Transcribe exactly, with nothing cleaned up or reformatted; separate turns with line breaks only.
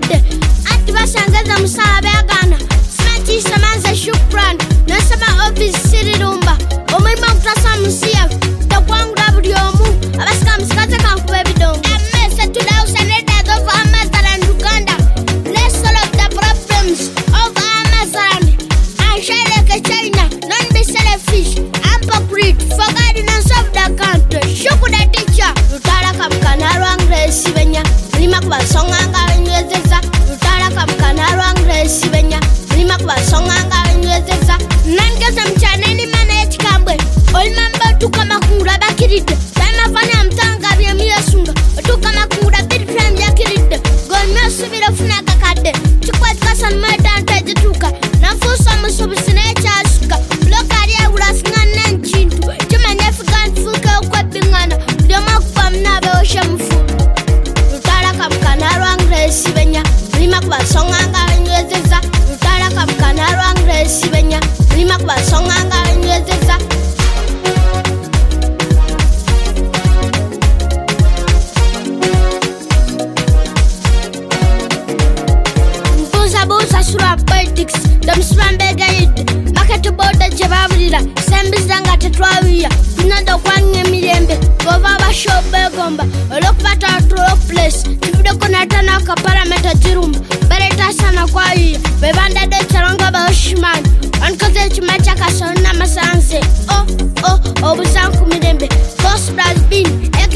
bakide ati basangeza musala beagana smati samanza shukran nasema office sirirumba omulimo kutasa musia takwangula buli omu abasika musikata kankuba ebidongo amese tudausa nedad of Amazaland Uganda. Let's solve the problems of Amazaland and share like China, not be selfish, hypocrite, for guidance of the country. Shukuda teacher, Rutara Kamkana Rangre Sivenya, Limakwa Songanga Nyezeza, Rutara Kamkana Rangre Sivenya, Limakwa Songanga Nyezeza, Nankasam Chaneni Manet Kambe, all member to Kamakura Bakirite, Tamafana Mtanga Miasunga, to Kamakura Bit Prime Yakirite, Gomia Sivira Funaka Kate, Chukwasan Murder Tajuka, Nafusa Musubsinacha Suka, Blokaria Urasnan and Chintu, Jumanefgan Fuka Kwapingana, Yamakam Nabo Shamfu, Rutara Kamkana Rangre Sivenya, Limakwa Songanga Nyezeza, Rutara Kamkana Rangre Sivenya, Limakwa Songanga Nyezeza. Sura politics, them swambe gaid, market about the Jababila, Sambizanga Tetrawia, Nando Kwang Milembe, Govava Show Begomba, a look at our throw place, if the Konatanaka Parameta Jirum, Beretta Sana Kwai, Bevanda de Charanga Bashman, and Kazech Machaka Sonama Sanse, oh, oh, Obusanku Milembe, Ghost Brass Bean,